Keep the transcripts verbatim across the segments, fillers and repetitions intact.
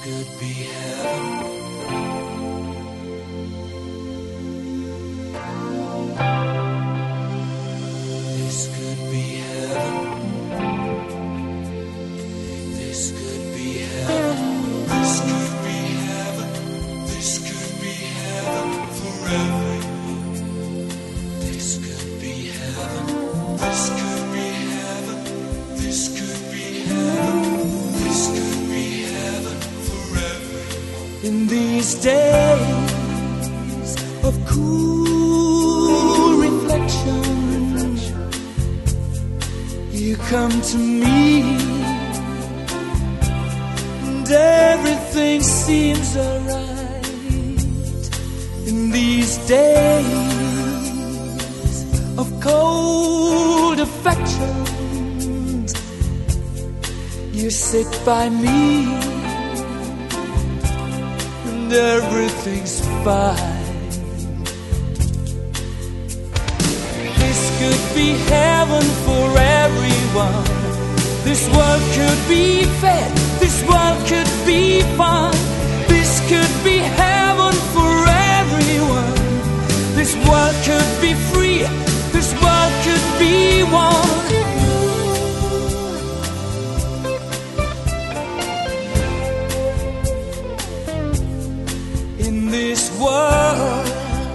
could be heaven. This could be heaven. This could be heaven. This could be heaven. This could be heaven forever. This could be heaven. This could be heaven. This could be heaven. This could be heaven forever. In these days of cool reflection, you come to me, and everything seems alright. In these days of cold affection, you sit by me, and everything's fine. This could be heaven for everyone. This world could be fair. This world could be fun. This could be heaven for everyone. This world could be free. This world could be one. In this world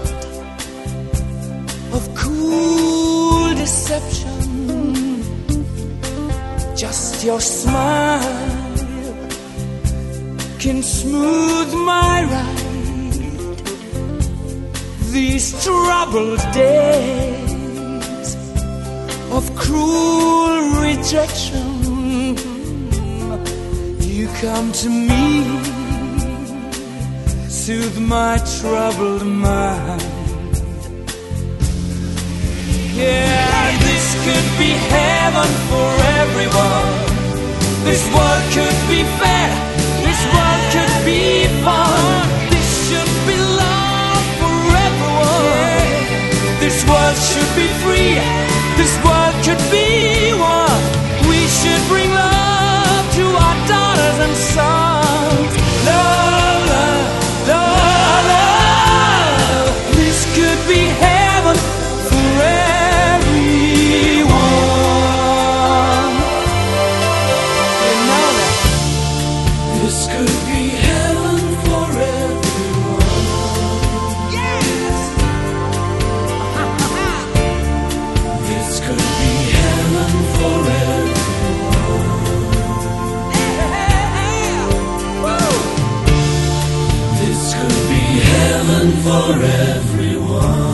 of cool deception, just your smile can smooth my ride. These troubled days of cruel rejection, you come to me, soothe my troubled mind. Yeah, this could be heaven for everyone. This world could be fair. This world could be fun. This should be love for everyone. This world should be free. This world could be one. We should bring love to our daughters and sons. Love, love, love, love. This could be heaven for everyone. You know that. This could be heaven for everyone. Yes. This could be heaven for everyone. Yeah. Woo. This could be heaven for everyone.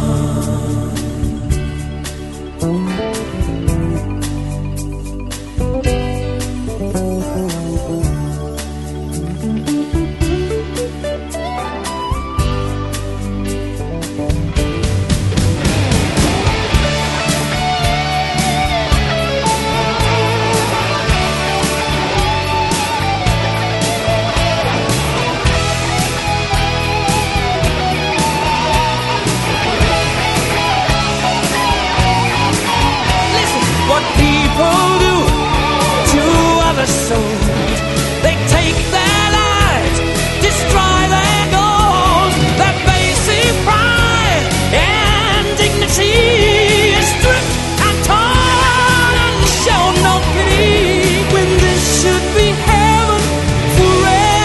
What people do to other souls, they take their lives, destroy their goals. Their basic pride and dignity is stripped and torn and show no pity, when this should be heaven for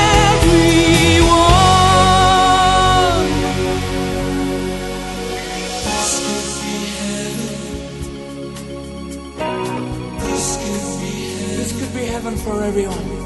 everyone. This could be heaven. This could be heaven for everyone.